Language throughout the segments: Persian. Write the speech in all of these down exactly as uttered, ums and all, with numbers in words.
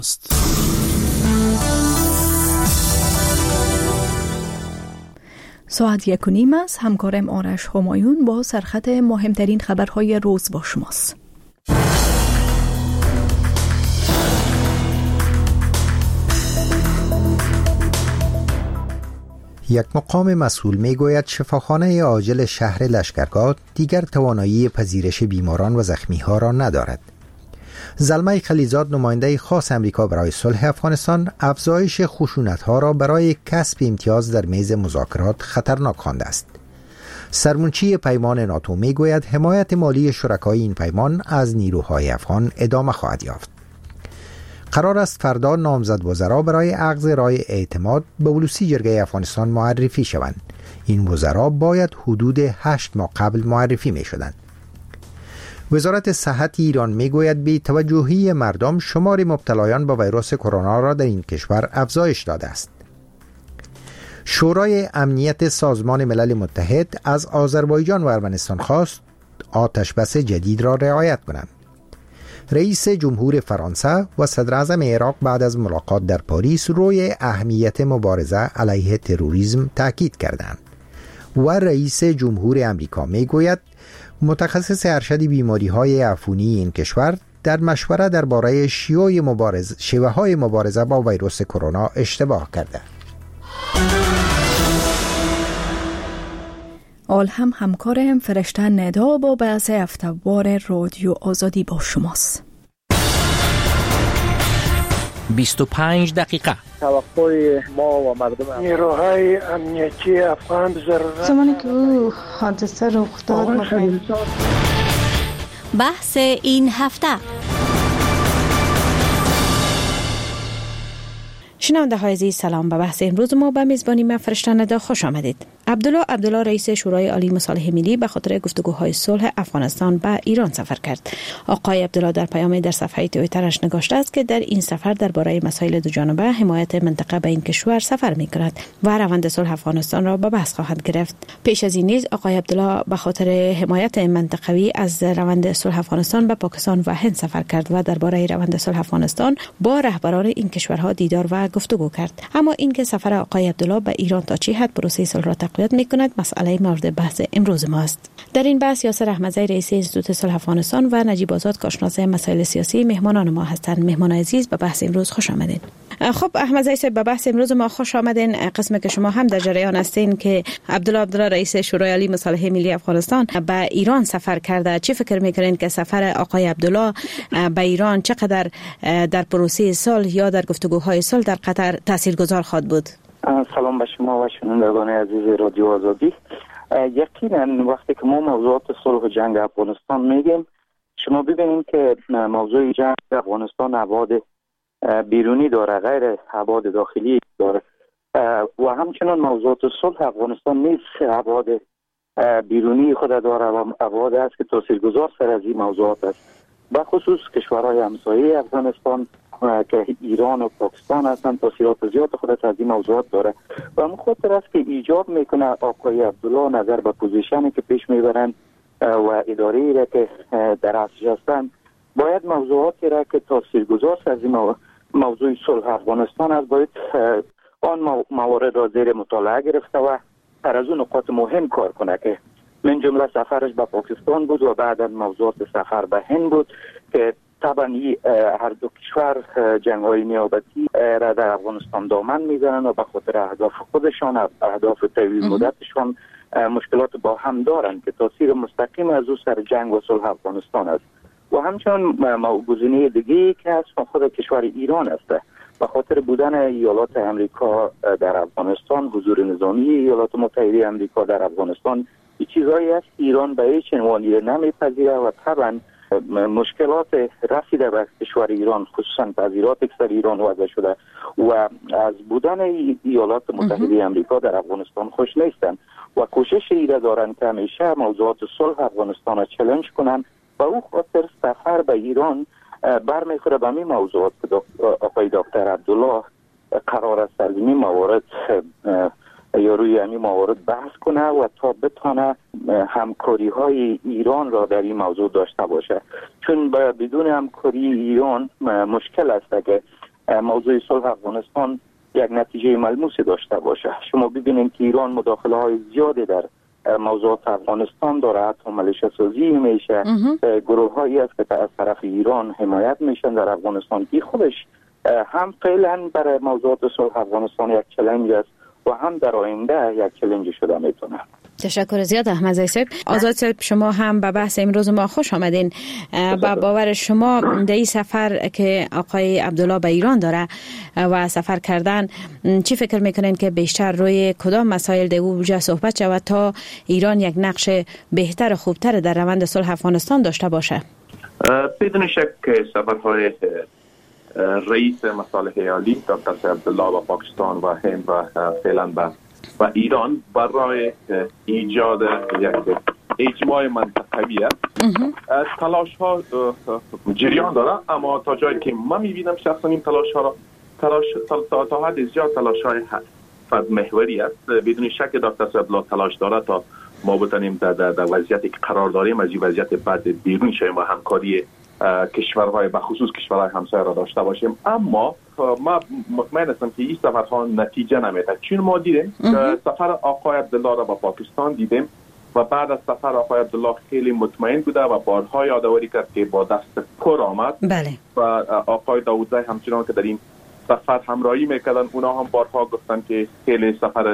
است. ساعت یک و نیم است. همکارم آرش همایون با سرخط مهمترین خبرهای روز با شماست. یک مقام مسئول میگوید شفاخانه عاجل شهر لشکرگاه دیگر توانایی پذیرش بیماران و زخمی‌ها را ندارد. زلمه خلیزاد، نماینده خاص امریکا برای صلح افغانستان، افزایش خشونت‌ها را برای کسب امتیاز در میز مذاکرات خطرناک خوانده است. سرمنشی پیمان ناتو میگوید حمایت مالی شرکای این پیمان از نیروهای افغان ادامه خواهد یافت. قرار است فردا نامزد وزرا برای اخذ رای اعتماد به ولوسی جرگه افغانستان معرفی شوند. این وزرا باید حدود هشت ماه قبل معرفی می شدند. وزارت صحت ایران می گوید بی توجهی مردم شمار مبتلایان با ویروس کرونا را در این کشور افزایش داده است. شورای امنیت سازمان ملل متحد از آذربایجان و ارمنستان خواست آتش بس جدید را رعایت کنند. رئیس جمهور فرانسه و صدر اعظم عراق بعد از ملاقات در پاریس روی اهمیت مبارزه علیه تروریسم تاکید کردند و رئیس جمهور امریکا میگوید متخصص ارشد بیماری‌های عفونی این کشور در مشوره درباره شیوه مبارزه شیوه‌های مبارزه با ویروس کرونا اشتباه کرده. آل هم همکارم فرشته ندا با بحث هفته‌وار رادیو آزادی با شماست. بیست و پنج دقیقه. توقع ما و مردم نیروهای امنیتی افغان ضرورت زمانی که او حادثه رخ داد بحث این هفته. شنونده های عزیز سلام. به بحث امروز ما به میزبانی من فرشته ندا خوش آمدید. عبدالله عبدالله رئیس شورای عالی مصالحه ملی به خاطر گفتگوهای صلح افغانستان به ایران سفر کرد. آقای عبدالله در پیامی در صفحه توییترش نگاشته است که در این سفر درباره مسائل دوجانبه حمایت منطقه به این کشور سفر می کند و روند صلح افغانستان را به بحث خواهد گرفت. پیش از این نیز آقای عبدالله به خاطر حمایت منطقوی از روند صلح افغانستان به پاکستان و هند سفر کرد و درباره روند صلح افغانستان با رهبران این کشورها دیدار و گفتگو کرد. اما اینکه سفر آقای عبدالله به ایران تا چه حد پروسه صلح را تقویت می‌کند مسئله مورد بحث امروز ماست. در این بحث یاسر احمدزی رئیس انستیتوت صلح افغانستان و نجیب آزاد کارشناس مسائل سیاسی مهمانان ما هستند. مهمان عزیز به بحث امروز خوش آمدین. خب احمدزی صاحب به بحث امروز ما خوش آمدین. قسمی که شما هم در جریان هستین که عبدالله عبدالله رئیس شورای عالی مصالحه ملی افغانستان به ایران سفر کرده. چه فکر می‌کنین که سفر آقای عبدالله به ایران چقدر در پروسه صلح یا در گفتگوهای صلح در قطر تاثیرگذار خواهد بود؟ سلام به شما و شنوندگان عزیز رادیو آزادی. یقینا وقتی که ما موضوعات صلح و جنگ افغانستان میگیم، شما ببینید که موضوع جنگ افغانستان ابعاد بیرونی داره، غیر ابعاد داخلی داره و همچنین موضوعات صلح افغانستان نیز ابعاد بیرونی خود داره و ابعاد است که تاثیرگذار سر از این موضوعات است. به خصوص کشورهای همسایه افغانستان که ایران و پاکستان هستند تاثیرات زیاد خود از این موضوعات داره و مخاطر است که ایجاب میکنه آقای عبدالله نظر به پوزیشنی که پیش میبرند و اداره‌ای را که در اصل هستند باید موضوعاتی را که تاثیرگذار از این موضوع صلح افغانستان است باید آن موارد را زیر مطالعه گرفته و در از اون نقاط مهم کار کنه که من جمله سفرش به پاکستان بود و بعدا موضوعات سفر به هند بود که طبعا هر دو کشور جنگ‌های نیابتی را در افغانستان دامن میزنن و به خاطر اهداف خودشان اهداف طویل مدتشان مشکلات با هم دارند که تاثیر مستقیم از او سر جنگ و صلح افغانستان است و همچنین گزینه دیگه که از خود کشور ایران است به خاطر بودن ایالات امریکا در افغانستان، حضور نظامی ایالات متحده امریکا در افغانستان این چیزایی است ایران به هیچ عنوانی نمیپذیره و طبعا مشکلات رسیده به کشور ایران خصوصا تغییرات اکثر ایران وضع شده و از بودن ایالات متحده امریکا در افغانستان خوش نیستند و کوشش ایره دارند که همیشه موضوعات صلح افغانستان را چالش کنند و او خاطر سفر به ایران برمیخوره به این موضوعات که آقای دکتر عبدالله قرار است در این موارد یا روی همین موارد بحث کنه و تا بتانه همکاری های ایران را در این موضوع داشته باشه، چون بدون همکاری ایران مشکل است که موضوع صلح افغانستان یک نتیجه ملموسی داشته باشه. شما ببینید که ایران مداخله های زیادی در موضوعات افغانستان داره، حتی ملیشه سازی میشه، گروه هایی است که از طرف ایران حمایت میشن در افغانستان که خودش هم فعلا برای موضوعات صلح افغانستان یک چالش است و هم در آینده یک چالش شده میتونه. تشکر زیاد احمد صاحب. آزاد صاحب شما هم به بحث امروز ما خوش آمدین. با باور شما در این سفر که آقای عبدالله به ایران داره و سفر کردن، چی فکر میکنین که بیشتر روی کدام مسائل در وجه صحبت شود تا ایران یک نقش بهتر و خوبتر در روند صلح افغانستان داشته باشه؟ بدون شک سفرهای رئیس مصالح عالی دکتر عبدالله و پاکستان و هند و فعلا به و ایران برای ایجاد یک اجماع منطقوی تلاش ها جریان داره، اما تا جایی که من میبینم شخصا این تلاش ها را تلاش تا, تا حد زیاد تلاش های فرد محوری است. بدون شک دکتر عبدالله تلاش داره تا ما بتونیم در, در, در وضعیتی که قرار داریم از این وضعیت بعد بیرون شویم و همکاری کشورهای به خصوص کشورهای همسایه را داشته باشیم. اما ما مطمئن هستم که این سفرها نتیجه نمیده، چون ما دیدیم سفر آقای عبدالله را با پاکستان دیدیم و بعد از سفر آقای عبدالله خیلی مطمئن بوده و بارها یادآوری کرد که با دست پر آمد. بله. و آقای داوودزی همچنان که در این سفر همراهی میکردن، اونا هم بارها گفتن که خیلی سفر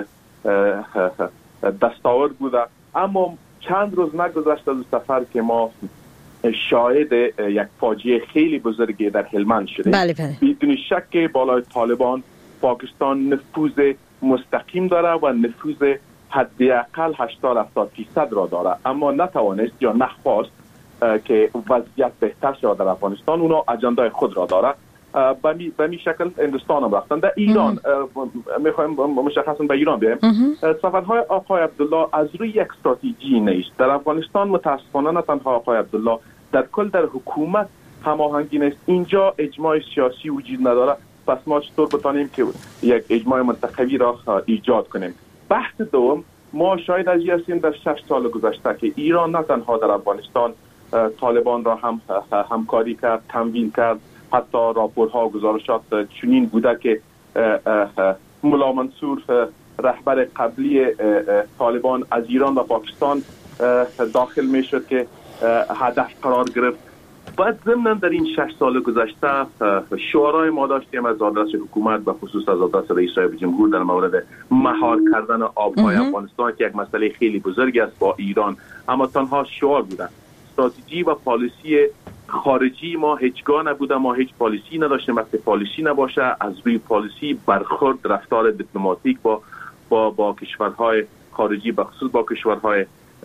دستاورد بوده. اما چند روز نگذشت از سفر که ما شاهد یک فاجعه خیلی بزرگی در هلمند شده. بله بله. بدون شک بالای طالبان پاکستان نفوذ مستقیم داره و نفوذ حداقل هشتاد هفتاد درصد را داره، اما نتوانست یا نخواست که وضعیت بهتر شود در افغانستان. اونا اجندای خود را داره. به می شکل هندوستان هم رفتن. در ایران میخوایم مشخصا به ایران بیایم. سفرهای آقای عبدالله از روی یک استراتژی نیست. در افغانستان متاسفانه نه تنها آقای عبدالله، در کل در حکومت هماهنگی نیست. اینجا اجماع سیاسی وجود نداره، پس ما چطور بتانیم که یک اجماع منطقوی را ایجاد کنیم؟ بحث دوم، ما شاید از هستیم در شش سال گذشته که ایران نه تنها در افغانستان طالبان را هم همکاری کرد، تمویل کرد، حتی راپورها و گزارشات چنین بوده که ملا منصور رهبر قبلی طالبان از ایران و پاکستان داخل می شد که هدف قرار گرفت. بعد ضمن در این شش سال گذشته شعارهای ما داشتیم از آدرس حکومت و خصوص از آدرس رئیس جمهور در مورد مهار کردن آبهای افغانستان که یک مسئله خیلی بزرگی است با ایران، اما تنها شعار بوده. استراتژی و پالیسی خارجی ما هیچگاه نبوده، ما هیچ پالیسی نداشتیم. وقتی پالیسی نباشه از روی پالیسی برخورد رفتار دیپلماتیک با با با کشورهای خارجی به خصوص با کشورهای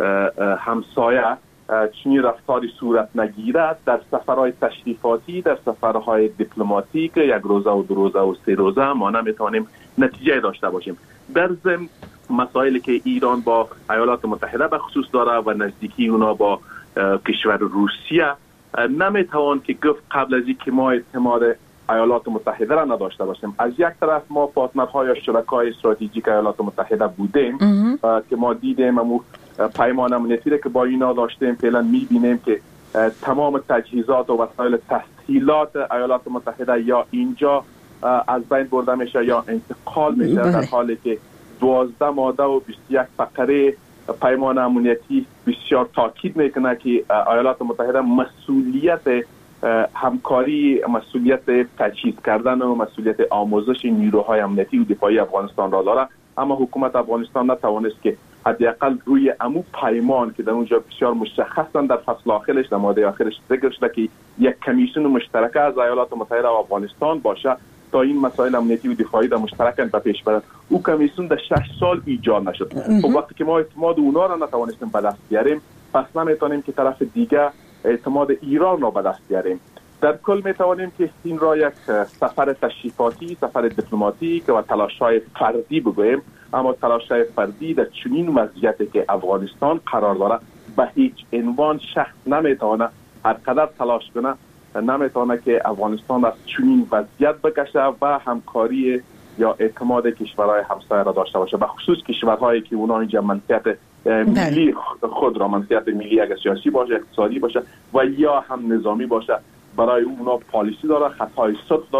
همسایه چنین رفتاری صورت نگیرد. در سفرهای تشریفاتی، در سفرهای دیپلماتیک یک روزه و دو روزه و سه روزه ما نمیتونیم نتیجه داشته باشیم. در ضمن مسائلی که ایران با ایالات متحده به خصوص داره و نزدیکی اونا با کشور روسیه، نمیتوان که گفت قبل از اینکه ما اعتماد ایالات متحده را نداشته باشیم. از یک طرف ما پارتنرهای یا شرکای استراتژیک ایالات متحده بودیم که ما دیدیم امو پیمان امنیتی که با اینا داشتیم، فعلا میبینیم که تمام تجهیزات و وسایل تسهیلات ایالات متحده یا اینجا از بین برده میشه یا انتقال میشه، در حالی که دوازده ماده و بیست و یک فقره پیمان امنیتی بسیار تاکید میکنه که ایالات متحده مسئولیت همکاری، مسئولیت تجهیز کردن و مسئولیت آموزش نیروهای امنیتی و دفاعی افغانستان را داره. اما حکومت افغانستان نتوانست که حداقل روی امو پیمان که در اونجا بسیار مشخصا در فصل آخرش، در ماده آخرش ذکر شده که یک کمیسیون مشترک از ایالات متحده و افغانستان باشه تا این مسائل امنیتی و دفاعی در مشترک به پیش برد. او کمیسیون در شش سال ایجاد نشد. خب وقتی که ما اعتماد اونا را نتوانستیم به دست بیاریم، پس نمیتونیم که طرف دیگه اعتماد ایران را به دست بیاریم. در کل میتوانیم که این را یک سفر تشریفاتی، سفر دیپلماتیک و تلاش‌های فردی بگوییم، اما تلاش‌های فردی در چنین وضعیتی که افغانستان قرار داره به هیچ عنوان شخص نمیتونه هر قدر تلاش کنه نمیتونه که افغانستان از چنین وضعیت بکشه و همکاری یا اعتماد کشورهای همسایه را داشته باشه، به خصوص کشورهایی که اونا اینجا منطقه ملی خود را، منطقه ملی اگر سیاسی باشه، اقتصادی باشه و یا هم نظامی باشه، برای اونا پالیسی داره، خطای صدق داره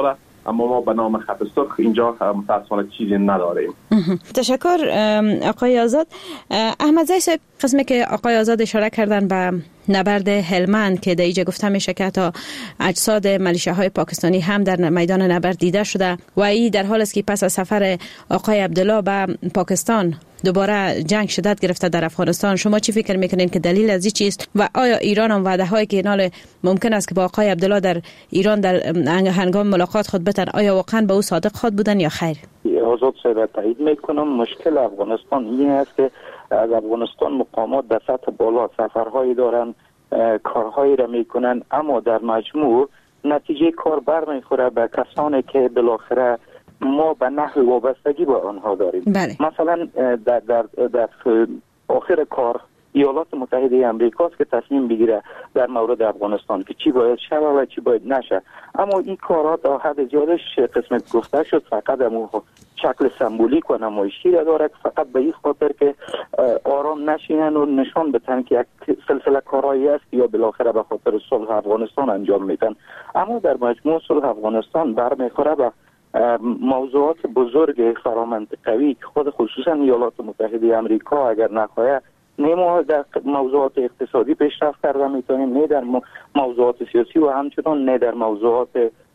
اما ما به نام خط سرخ اینجا متاسفانه چیزی نداریم. تشکر آقای آزاد. احمد زی، قسمی که آقای آزاد اشاره کردن به نبرد هلمند که در اینجا گفته میشه که تا اجساد ملیشه‌های پاکستانی هم در میدان نبرد دیده شده و این در حال است که پس از سفر آقای عبدالله به پاکستان دوباره جنگ شدت گرفته در افغانستان. شما چی فکر میکنین که دلیل از این چیست و آیا ایران هم وعده هایی که اینال ممکن است که با آقای عبدالله در ایران در هنگام ملاقات خود بتن آیا واقعا به او صادق خود بودن یا خیر؟ آزاد صاحب تایید میکنم. مشکل افغانستان این است که از افغانستان مقامات در سطح بالا سفرهایی دارن، کارهایی را میکنن، اما در مجموع نتیجه کار بر میخوره به کسانی که بالاخره ما به نحو وابستگی با آنها داریم. بله. مثلا در, در, در آخر کار ایالات متحده امریکا است که تصمیم بگیره در مورد افغانستان که چی باید شه و چی باید نشه. اما این کارها تا حد زیادش قسم گفته شد فقط امو شکل سمبولیک و نمایشی را داره، فقط به این خاطر که آرام نشینن و نشان بدن که یک سلسله کارهایی است یا بالاخره به خاطر صلح افغانستان انجام میدن. اما در مجموع صلح افغانستان برمیخوره به موضوعات بزرگ فرامنطقوی که خود خصوصا ایالات متحده امریکا اگر نخواهد نه ما در موضوعات اقتصادی پیشرفت کرده میتونیم، نه در موضوعات سیاسی و همچنان نه در موضوعات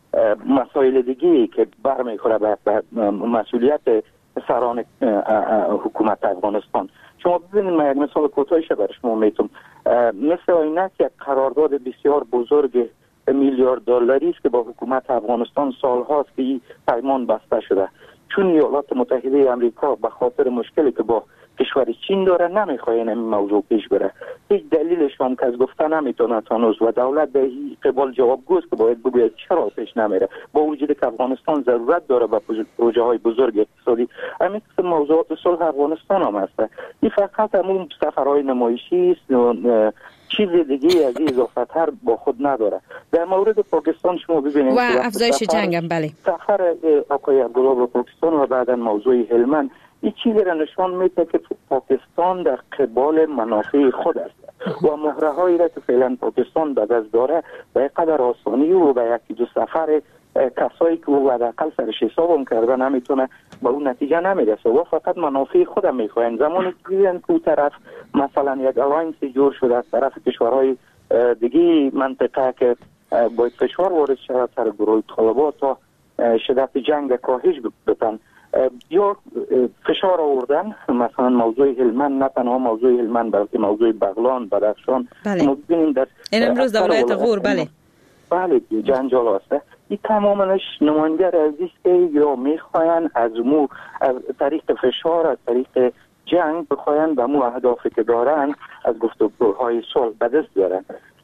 مسائل دیگه که برمیخوره به مسئولیت سران حکومت افغانستان. شما ببینید من یک مثال کوتاهش برای شما میتونم، مثل اینه که قرارداد بسیار بزرگ میلیارد دلاری است که با حکومت افغانستان سالهاست که این پیمان بسته شده، چون ایالات متحده امریکا به خاطر مشکلی که با کشور چین داره نمیخواین این موضوع پیش بره. هیچ دلیلش هم که از گفته نمیتونه تانوز و دولت به این قبال جوابگوست که باید بگوید چرا پیش نمیره با وجود که افغانستان ضرورت داره به پروژه های بزرگ اقتصادی. همین موضوعات صلح افغانستان هم هست. این فقط همون سفرهای نمایشی است، چیز دیگه از این اضافه تر با خود نداره. در مورد پاکستان شما ببینید و افزایش جنگ هم بله سفر آقای عبدالله به پاکستان و بعدا موضوع هلمند این چیزی را نشان میده که پاکستان در قبال منافع خود است و مهره هایی را که فعلا پاکستان به دست داره به قدر آسانی و به یکی دو سفر کسایی که او حداقل سرش حساب هم کرده نمیتونه به اون نتیجه نمیرسه و فقط منافع خودم میخواین. زمانی که دیدن که اون طرف مثلا یک الاینسی جور شده از طرف کشورهای دیگه منطقه که باید فشار وارد شود سر گروه طالبان تا شدت جنگ کاهش بدن یا فشار آوردن، مثلا موضوع هلمند نه تنها موضوع هلمند بلکه موضوع بغلان، بدخشان بله. مبینیم در این امروز در ولایت غور بله بله جنجال هسته. این تمامش نماینده از است که یا میخواین از مو از طریق فشار از طریق جنگ بخواین به مو اهدافی که دارن از گفتگوهای صلح به دست بیارن.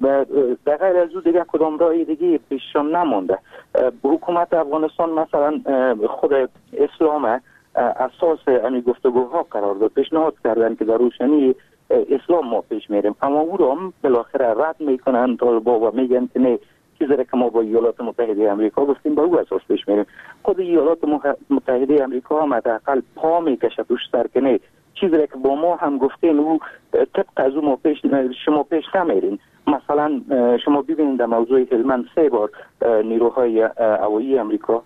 در غیر از او دیگه کدام راه دیگه پیششان نمونده. حکومت افغانستان مثلا خود اسلام اساس امی گفتگوها قرار داد، پیشنهاد کردن که در روشنی اسلام ما پیش میریم، اما او رو هم بالاخره رد میکنن طالبا و میگن که نه چیزی که ما با ایالات متحده امریکا گفتیم با او اساس پیش میریم. خود ایالات متحده امریکا هم حداقل پا میکشه توش سر که نه چیزی که با ما هم گفتیم او طبق از او ما پیش شما پیش نمیرین. مثلا شما ببینید در موضوع هلمند سه بار نیروهای هوایی امریکا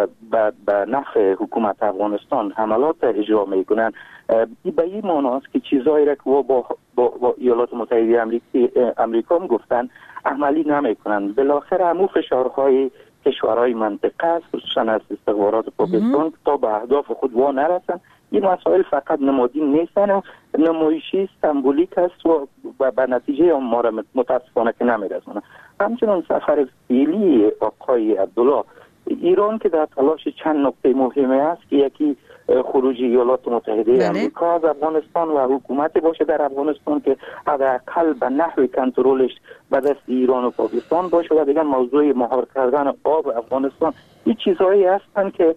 به نفع حکومت افغانستان حملات اجرا میکنن. به این معنی است که چیزایی را که با, با, با ایالات متحده امریکا هم گفتن عملی نمیکنن. بالاخره همون فشارهای کشورهای منطقه است خصوصا از استخبارات پاکستان تا به اهداف خود وا نرسن. این مسائل فقط نمادین نیستن و نمایشی سمبولیک است و به نتیجه ما را متاسفانه که نمیرسونه. همچنان سفر فعلی آقای عبدالله ایران که در تلاش چند نکته مهمه است که یکی خروج ایالات متحده بله. امریکا از افغانستان و حکومت باشه در افغانستان که حداقل به نحو کنترلش به دست ایران و پاکستان باشه و دیگه موضوع مهار کردن آب افغانستان. این چیزهایی هستن که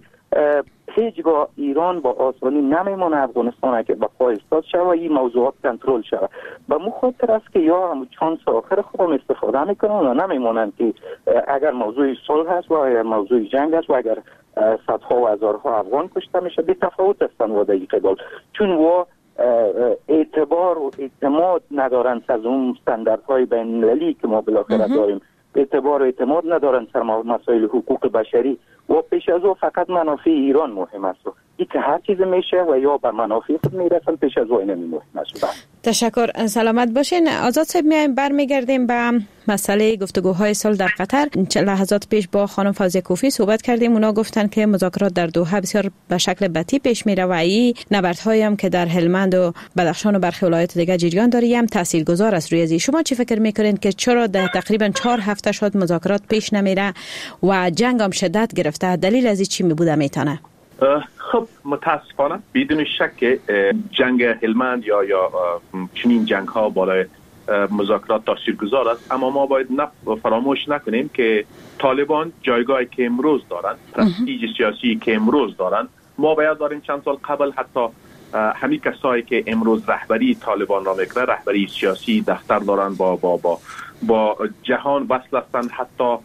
هیچگاه ایران با آسانی نمیمونه افغانستان که با پا ایستاد شود و این موضوعات کنترل شود. به مخاطر است که یا هم چانس آخر خودم استفاده میکنن و نمیمونن که اگر موضوع صلح هست و اگر موضوع جنگ است و اگر صدها و هزارها افغان کشته میشه بی تفاوت هستن و در این قبال، چون و اعتبار و اعتماد ندارن از اون استانداردهای بین المللی که ما بالاخره داریم اعتبار و اعتماد ندارن سر مسائل حقوق بشری و پیش از او فقط منافع ایران مهم است. این که هر چیز میشه و یا به منافع خود میرسن پیش از او اینمی مهم است. تشکر، سلامت باشین. آزاد صاحب، میایم برمیگردیم به مسئله گفتگوهای صلح در قطر. لحظات پیش با خانم فوزیه کوفی صحبت کردیم. اونا گفتن که مذاکرات در دوحه بسیار به شکل بطی پیش میره و این نبردهایی هم که در هلمند و بدخشان و برخی ولایات دیگه جریان داره هم تاثیرگذار است روی ازی. شما چی فکر میکنین که چرا در تقریبا چهار هفته شد مذاکرات پیش نمیره و جنگ هم شدت گرفته؟ دلیل از این چی میبوده میتونه؟ خب متاسفانه بدون شک جنگ هلمند یا یا چنین جنگ ها بالای مذاکرات تاثیرگذار است، اما ما باید فراموش نکنیم که طالبان جایگاهی که امروز دارند، پرستیژ سیاسی که امروز دارند، ما باید داریم چند سال قبل حتی همین کسایی که امروز رهبری طالبان را میکنه، رهبری سیاسی دفتر دارن با با با با جهان وصل هستند، حتی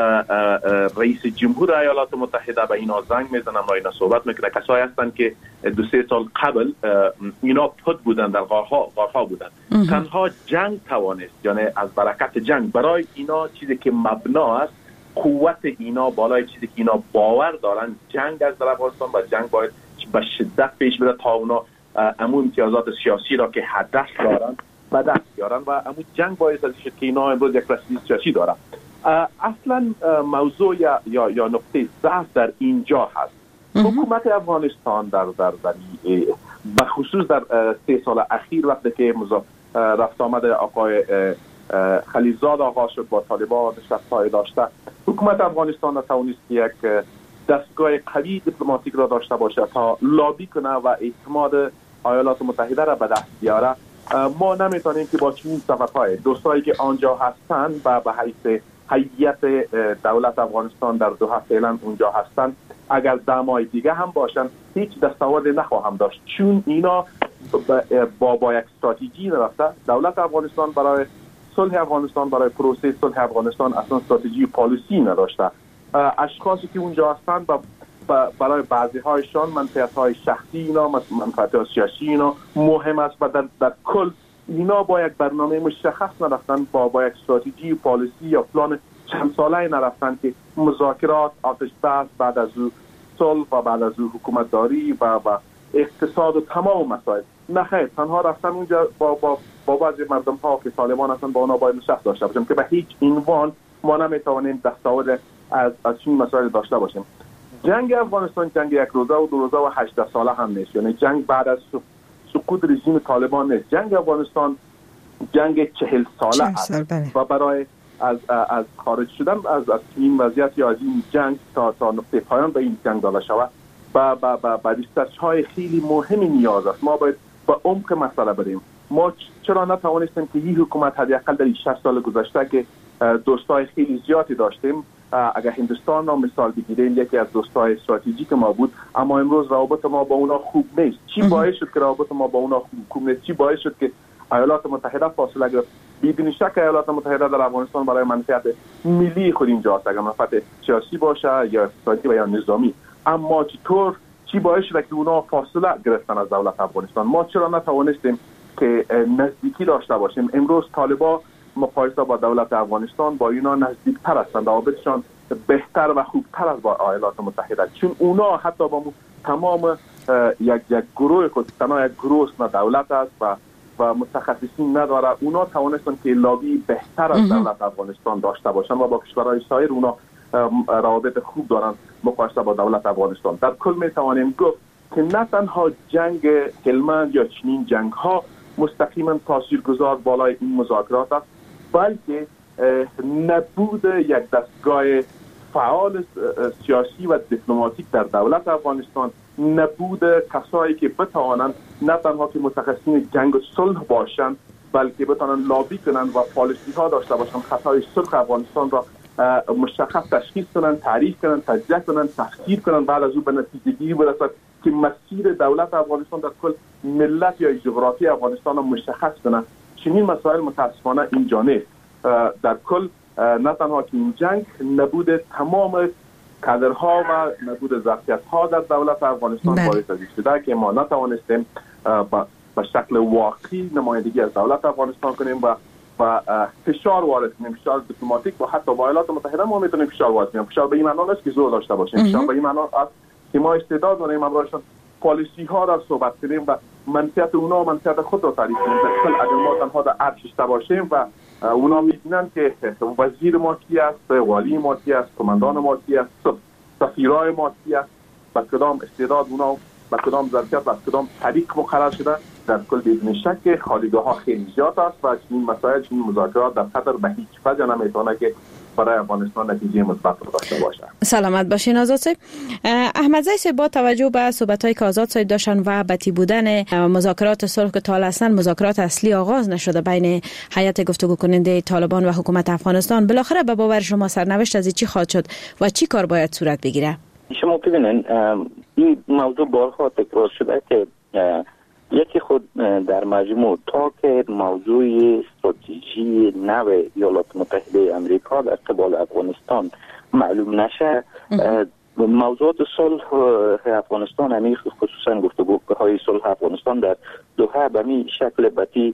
رئیس جمهور ایالات متحده به اینا زنگ میزنن و اینا صحبت میکنه. کسایی هستند که دو سه سال قبل اینا پد بودن، در غارها غارها بودن. تنها جنگ توانست، یعنی از برکت جنگ برای اینا چیزی که مبنا است، قوت اینا بالای چیزی که اینا باور دارن، جنگ از در افغانستان و جنگ باید به شدت پیش بره تا اونا امون امتیازات سیاسی را که هدف دارن به دست بیارن و امون جنگ باید از که اینا امروز یک رسمی سیاسی دارن. اصلا موضوع یا یا, یا نقطه ضعف در اینجا هست. حکومت افغانستان در در در به خصوص در سه سال اخیر وقتی که رفت آمد آقای خلیلزاد آغاز شد با طالبان نشست‌های داشته، حکومت افغانستان نتوانست یک دستگاه قوی دیپلماتیک را داشته باشه تا لابی کنه و اعتماد ایالات متحده را به دست بیاره. ما نمیتونیم که با چنین سفرهای دوستایی که آنجا هستند و به حیث هیئت دولت افغانستان در دوحه فعلا اونجا هستند، اگر دمای دیگه هم باشن هیچ دستاوردی نخواهم داشت، چون اینا با با یک استراتژی نرفته. دولت افغانستان برای صلح افغانستان، برای پروسه صلح افغانستان اصلا استراتژی پالیسی نداشته. اشخاصی که اونجا هستند برای بعضی هایشان منفعت های شخصی اینا، منفعت های سیاسی اینا مهم است و در, در کل اینا با یک برنامه مشخص نرفتن، با با یک استراتژی پالیسی یا پلان چند ساله نرفتن که مذاکرات، آتش بس، بعد از او صلح و بعد از او حکومت داری و و اقتصاد و تمام مسائل. نه خیر، تنها رفتن اونجا با با با بعضی مردم ها که طالبان هستن با اونا باید نشست داشته باشیم که به هیچ عنوان ما نمیتوانیم دستاورد از از این مسائل داشته باشیم. جنگ افغانستان جنگ یک روزه و دو روزه و هجده ساله هم نیست، یعنی جنگ بعد از سقوط رژیم طالبان نیست. جنگ افغانستان جنگ چهل ساله است و برای از از خارج شدن از از این وضعیت یا از این جنگ تا تا نقطه پایان به این جنگ داده شود با با با با ریسرچ‌های خیلی مهمی نیاز است. ما باید با عمق مسئله بریم. ما چرا نتوانستیم که این حکومت حداقل در شش سال گذشته که دوستای خیلی زیادی داشتیم، اگر هندوستان را مثال بگیریم یکی از دوستای استراتژیک ما بود، اما امروز روابط ما با اونا خوب نیست. چی باعث شد که روابط ما با اونا خوب نیست؟ چی باعث شد که ایالات متحده فاصله گرفت؟ بدون شک ایالات متحده در افغانستان برای منفعت ملی خود اینجا است، اگر منفعت سیاسی باشه یا اقتصادی و یا نظامی. اما چطور چی باعث شد که اونا فاصله گرفتن از دولت افغانستان؟ ما چرا نتوانستیم که نزدیکی داشته باشیم؟ امروز طالبان مقایسه با دولت افغانستان با اینا نزدیکتر هستند، روابطشان بهتر و خوبتر از با ایالات متحده، چون اونا حتی با تمام یک یک گروه خود، تنها یک گروه نه دولت است و و متخصصین نداره، اونا توانستن که لابی بهتر از دولت افغانستان داشته باشن و با کشورهای سایر اونا روابط خوب دارن مقایسه با دولت افغانستان. در کل می توانیم گفت که نه تنها جنگ هلمند یا چنین جنگ ها مستقیما تاثیرگذار بالای این مذاکرات است، بلکه نبود یک دستگاه فعال سیاسی و دیپلماتیک در دولت افغانستان، نبود کسایی که بتوانند نه تنها که متخصصین جنگ و صلح باشند بلکه بتوانند لابی کنند و پالیسی ها داشته باشند، خطای صلح افغانستان را مشخص تشخیص کنند، تعریف کنند، تجزیه کنند، تفسیر کنند، بعد از او به نتیجه گیری برسند که مسیر دولت افغانستان در کل ملت یا جغرافی افغانستان را مشخص کنند. چنین مسائل متاسفانه اینجا نیست. در کل نه تنها که این جنگ نبود تمام کادرها و نبود ظرفیت‌ها در دولت افغانستان باعث از شده که ما نتوانستیم به شکل واقعی نمایندگی از دولت افغانستان کنیم و و فشار وارد کنیم، فشار دیپلماتیک با حتی با ایالات متحده ما میتونیم فشار وارد کنیم. فشار به این معنی نیست که زور داشته باشیم، فشار به این معنی است که ما استعداد داریم امروزشان پالیسی ها را صحبت کنیم و منفعت اونا و منفعت خود را تعریف کنیم. در اگر ما تنها در ارشش باشیم و اونا می‌بینن که وزیر ما کی است، والی ما کی است، کماندان ما کی است، سفیرای ما کی است، با کدام استعداد اونا با کدام ظرفیت و کدام طریق مقرر شده، در کل بدون شک خالیگاه ها خیلی زیاد است و چنین مسائل چنین مذاکرات در قطر به هیچ وجه نمیتونه که برای افغانستان نتیجه مثبت داشته باشه. سلامت باشین آزاد صاحب. احمد زی صاحب با توجه به صحبت‌های که آزاد صاحب داشتن و بتی بودن مذاکرات صلح که تا اصلا مذاکرات اصلی آغاز نشده بین هیئت گفتگو کننده طالبان و حکومت افغانستان، بالاخره به باور شما سرنوشت از چی خواهد شد و چی کار باید صورت بگیره؟ شما ببینید این موضوع بارها تکرار شده که یکی خود در مجموع تا که موضوع استراتژی نو ایالات متحده آمریکا در قبال افغانستان معلوم نشه، موضوعات صلح افغانستان همی خصوصا گفتگوهای صلح افغانستان در دوحه به می شکل بتی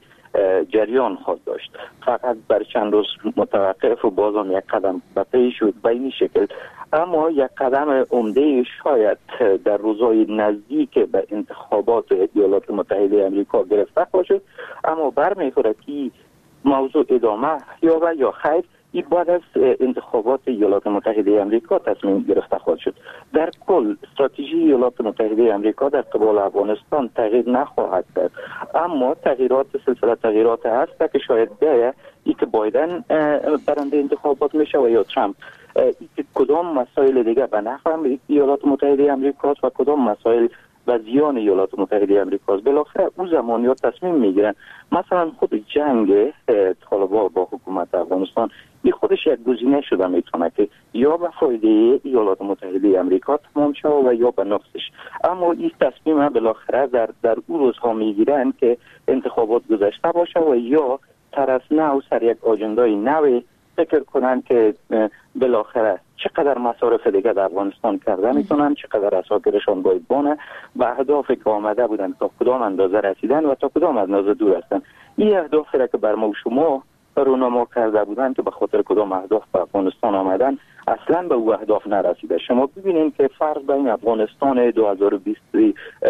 جریان خواهد داشت. فقط بر چند روز متوقف و بازم یک قدم به پی شد به این شکل، اما یک قدم عمده شاید در روزهای نزدیک به انتخابات ایالات متحده آمریکا گرفته خواهد، اما برمیخوره که موضوع ادامه یا یا خیر این بعد از انتخابات ایالات متحده آمریکا تصمیم گرفته خواهد شد. در کل استراتژی ایالات متحده آمریکا در قبال افغانستان تغییر نخواهد کرد، اما تغییرات سلسله تغییرات هست که شاید بیاید ای که بایدن برنده انتخابات میشه و یا ترامپ، ای که کدام مسائل دیگه به نفع ایالات متحده آمریکا و کدام مسائل و زیان ایالات متحده آمریکا. بالاخره اون زمان یا تصمیم میگیرن. مثلا خود جنگ طالبان با حکومت افغانستان این خودش یک گزینه شده میتونه که یا به فایده ایالات متحده آمریکا تمام شه و یا به نفسش، اما این تصمیم بالاخره در در اون روزها میگیرن که انتخابات گذشته باشه و یا طرف نو سر یک آجندای نوی فکر کنن که بالاخره چقدر مصارف دیگه در افغانستان کرده میتونن، چقدر اساکرشان باید بانه و اهدافی که آمده بودن تا کدام اندازه رسیدن و تا کدام اندازه دور هستن. این اهدافی را که بر ما و شما رونما کرده بودن که به خاطر کدام اهداف به افغانستان آمدن اصلا به او اهداف نرسیده. شما ببینید که فرق بین افغانستان دو هزار و بیست و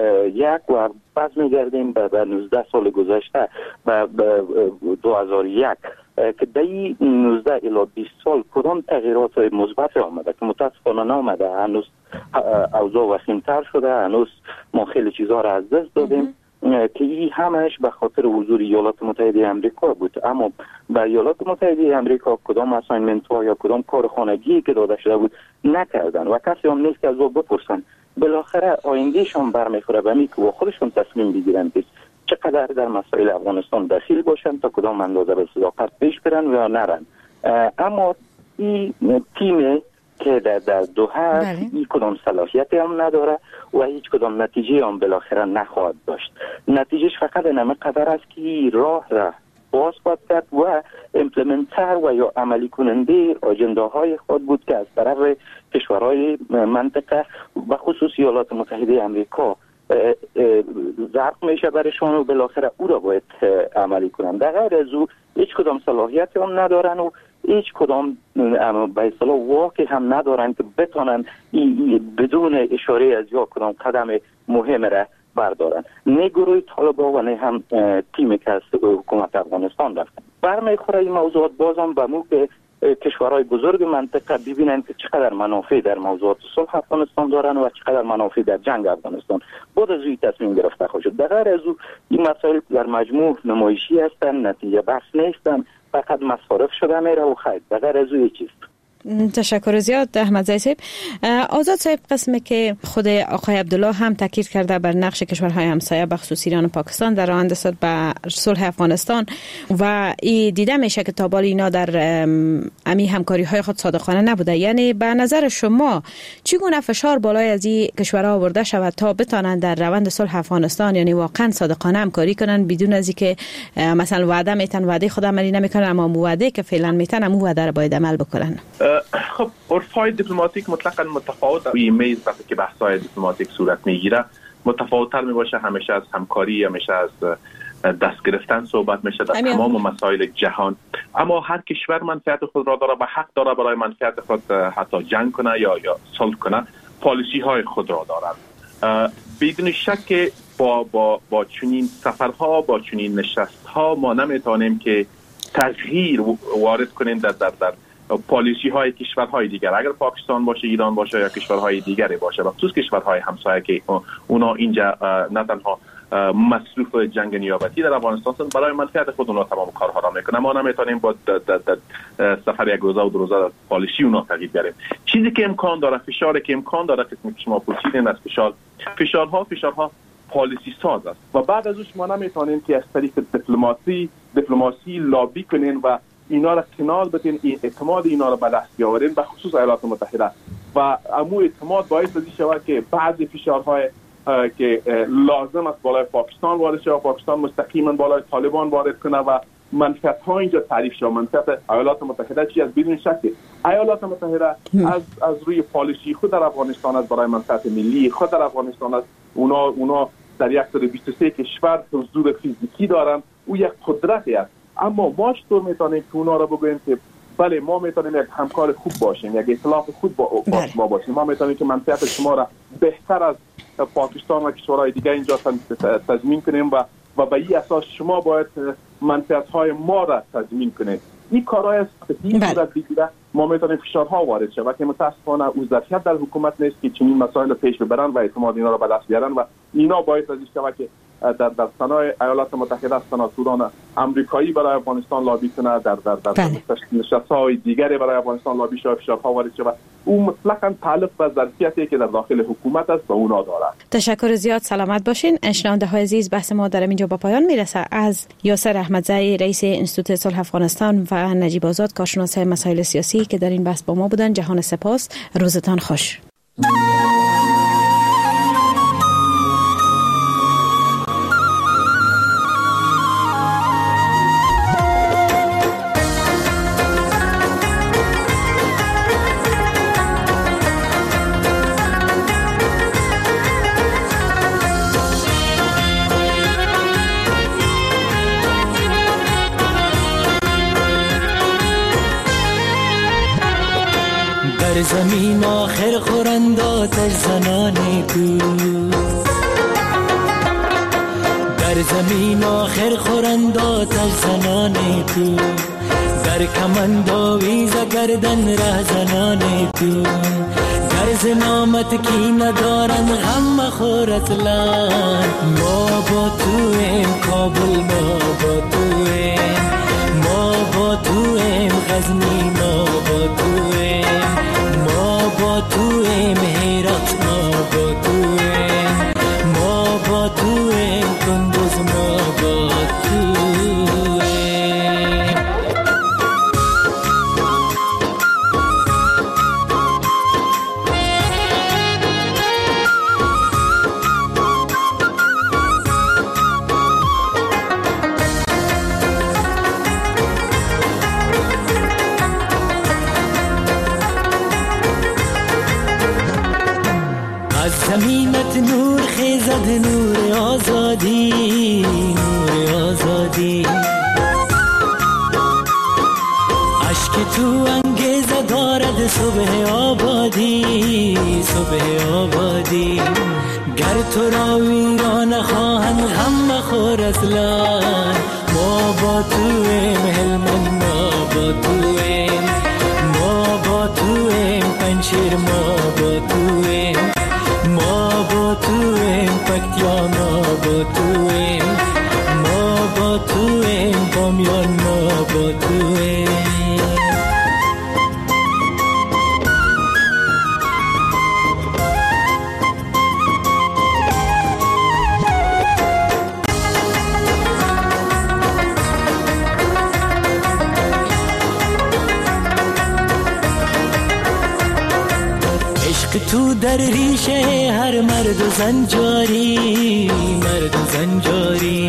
یک و باز میگردیم به نوزده سال گذشته و دو هزار و یک که در این نوزده الی بیست سال کدام تغییرات مثبت آمده که متاسفانه نآمده. هنوز اوضاع وخیم‌تر شده، هنوز ما خیلی چیزها را از دست دادیم که این همش به خاطر حضور ایالات متحده آمریکا بود. اما به ایالات متحده آمریکا کدام اساینمنت ها یا کدام کار خانگی که داده شده بود نکردن و کسی هم نیست که از او بپرسن. بالاخره آیندهشان برمیخوره به می که با خودشون تصمیم بگیرن که چقدر در مسائل افغانستان دخیل باشن تا کدام اندازه به صداقت پیش برن و نرن. اما این تیم که در در دوحه هیچ کدام صلاحیتی هم نداره و هیچ کدام نتیجه هم بالاخره نخواهد داشت. نتیجهش فقط نمی قدر است که راه را باز خواهد کرد و امپلمنتر و یا عملی کننده اجنداهای خود بود که از طرف کشورهای منطقه و خصوص ایالات متحده آمریکا ضرب میشه برشان و بالاخره او را باید عملی کنند. در غیر از او هیچ کدام صلاحیتی هم ندارن و هیچ کدام به اصطلاح واقع هم ندارن که بتونن بدون اشاره از یا کدام قدم مهم را بردارن. نه گروه طالبان و نه هم تیمی که از حکومت افغانستان رفتن. برمیخوره این موضوعات بازم به مو که کشورهای بزرگ منطقه ببینن که چقدر منافع در موضوعات صلح افغانستان دارن و چقدر منافع در جنگ افغانستان. بعد از این تصمیم گرفته خواهد شد. در غیر از او این مسائل در مجموع نمایشی هستن، نتیجه بخش نیستن، فقط مصارف شده میره و خیر. در غیر از او هیچ چیز. تشکر زیاد احمد زی صاحب. آزاد صاحب، قسمی که خود آقای عبدالله هم تاکید کرده بر نقش کشورهای همسایه به خصوص ایران و پاکستان در راه اندازی به صلح افغانستان و ای دیده میشه که تا بالا اینا در امی همکاری های خود صادقانه نبوده. یعنی به نظر شما چگونه فشار بالای از این کشورها آورده شود تا بتانند در روند صلح افغانستان یعنی واقعا صادقانه همکاری کنن بدون از اینکه مثلا وعده میتن وعده خود عملی نمیکنن اما وعده که فعلا میتن هم وعده را باید عمل بکنن؟ خب عرفای دیپلماتیک مطلقاً متفاوت روی میز وقتی که بحث‌های دیپلماتیک صورت میگیره متفاوت‌تر میباشه. همیشه از همکاری، همیشه از دست گرفتن صحبت میشه در تمام مسائل جهان. اما هر کشور منفعت خود را داره و حق داره برای منفعت خود حتی جنگ کنه یا یا صلح کنه، پالیسی های خود را دارد. بدون شک با با با چنین سفرها، با چنین نشستها ما نمیتونیم که تغییر وارد کنیم در در در پالیسی های کشورهای دیگر، اگر پاکستان باشه، ایران باشه یا کشورهای دیگری باشه، و خصوص کشورهای همسایه که اونا اینجا نه تنها مصروف جنگ نیابتی در افغانستان هستند، برای منفعت خود اونا تمام کارها را میکنه. ما نمیتونیم با سفر یک روزه و دو روزه پالیسی اونا تغییر بیاریم. چیزی که امکان داره، فشاری که امکان داره که شما پرسیدین از فشار، فشارها فشارها پالیسی ساز است و بعد از اونش ما نمیتونیم که از طریق دیپلماسی دیپلماسی لابی کنین و اینا را کنار بدین، این اعتماد اینا را به دست بیاورین، به خصوص ایالات متحده، و امو اعتماد باعث میشه که بعضی فشارهای که لازم است بالای پاکستان وارد شه، پاکستان مستقیما بالای طالبان وارد کنه و منفعت ها اینجا تعریف شه. منفعت ایالات متحده چی است؟ بدون شک ایالات متحده از از روی پالیسی خود در افغانستان است، برای منفعت ملی خود در افغانستان است. اونا اونا در یک سر بیست و سه کشور حضور فیزیکی دارن، او یک قدرتی است. اما ما چطور میتونیم که اونا را بگوییم که بله ما میتونیم یک همکار خوب باشیم، یک ائتلاف خوب با ما باشیم، ما میتونیم که منفعت شما را بهتر از پاکستان و کشورهای دیگه اینجا تضمین کنیم و و به این اساس شما باید منفعت های ما را تضمین کنید. این کارهای است که این صورت بگیره ما میتونیم فشارها وارد شه و که متاسفانه او ظرفیت در حکومت نیست که چنین مسائل پیش ببرن و اعتماد اینا را به دست بیارن و اینا باعث از این که در در صنایع ایالات متحده سناتوران آمریکایی برای افغانستان لابی کنه، در در در نشست‌های دیگری برای افغانستان لابی شه، فشارها وارد شه و او مطلقاً تعلق به ظرفیتی که در داخل حکومت است و اونا داره. تشکر زیاد، سلامت باشین. شنونده های عزیز، بحث ما در اینجا به پایان میرسه. از یاسر احمدزئی رئیس انستیتوت صلح افغانستان و نجیب آزاد کارشناس مسائل سیاسی که در این بحث با ما بودن، جهان سپاس. روزتان خوش. در زمین آخر خورند آتش زنان تو، در زمین آخر خورند آتش زنان تو، در کمند آویز گردن ره زنان تو، در زنامت کی ندارند غم مخور اصلا. ما با تو ایم کابل، ما با تو ایم، ما با تو ایم غزنی، ما با تو ایم، ما با تو ایم هرات، ما با تو ایم، ما با تو ایم کندوز، ما با تو ایم. زمینت نور خیزد، نور آزادی، نور آزادی، عشق تو انگیزه دارد صبح آبادی، صبح آبادی. گر تو را ویران خواهند غم مخور اصلا. ما با تو ایم هلمند، ما با تو ایم، ما با تو ایم پنشیر، ما با تو ایم، ما با تو ایم پکتیا، ما با تو ایم، ما با تو ایم بامیان، ما با تو ایم. تو در ریشه هر مرد و زن جاری، مرد و زن جاری.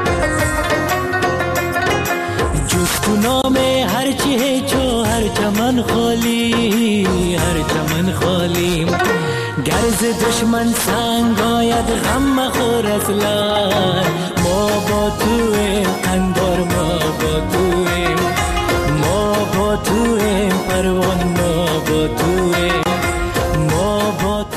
جفت و نام هر چی هیچو هر چمن خالی، هر چمن خالی. گرز دشمن سنگ آید غم مخور اصلا. ما با تو ایم قندار، ما با تو ایم، با توه پروانه با توه